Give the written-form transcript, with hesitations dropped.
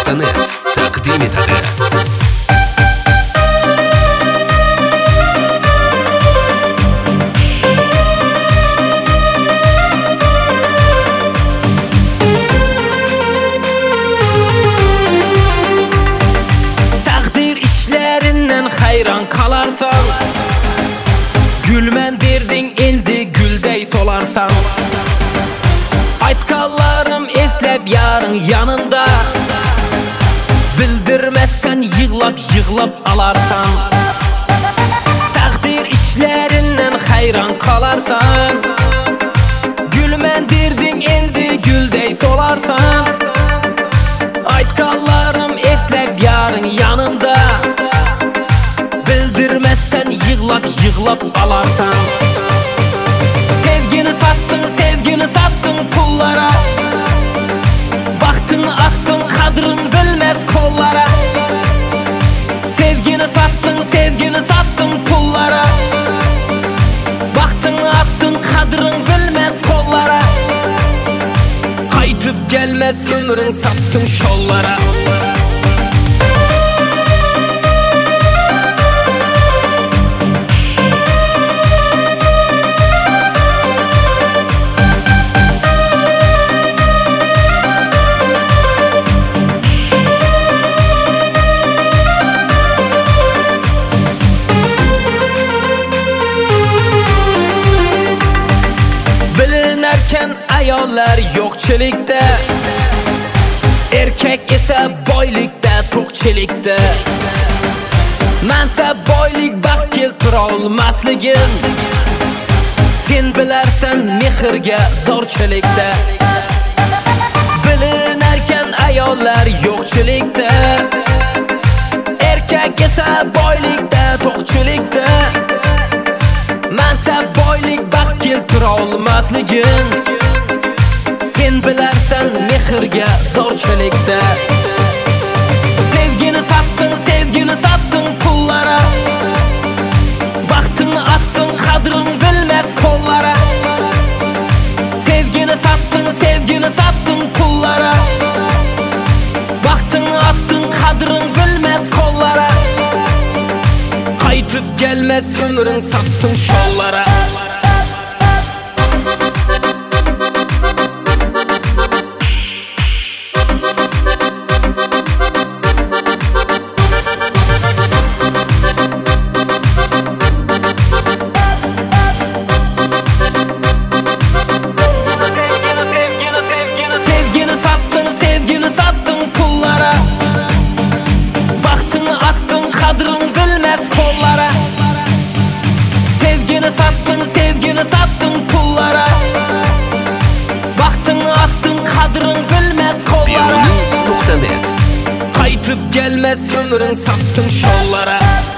radio.net taqdim etadi. Taqdir ishlarindən hayron qalarsan, gülmen berding endi gülday solarsan. Aytganlarım eslep yarın yanında, bildirmezken yığlap alarsan. Taqdir işlerinden hayran kalarsan, gülmen derdin endi gülday solarsan. Aytganlarım eslep yarın yanında, bildirmezken yığlap alarsan. Sevgini sattın pullara, baktın attın kadrın bilmez kollara. Sevgini sattın pullara, baktın attın kadrın bilmez kollara. Kaytıp gelmez ömrün sattın şollara. Ayollar yo'qchilikda, erkak esa boylikda, to'qchilikda. Mansab boylik baxt keltira olmasligin, sen bilarsan mehrga zorchilikda. Bilinarkan ayollar yo'qchilikda, erkak esa boylikda, to'qchilikda. Mansab boylik baxt keltira olmasligin, sen bilarsan mehrga zorchilikda. Sevgini sattın pullara, baxtini attın qadrin bilmez kollara. Sevgini sattın pullara, baxtini attın qadrin bilmez kollara. Qaytib gelmez ömrün sattın şollara. Sevgini sattın pullara, baktını attın kadrın bilmez kollara. Sevgini sattın pullara, baktını attın kadrın bilmez kollara. radio.net Kaytıp gelmez ömrün sattın şollara.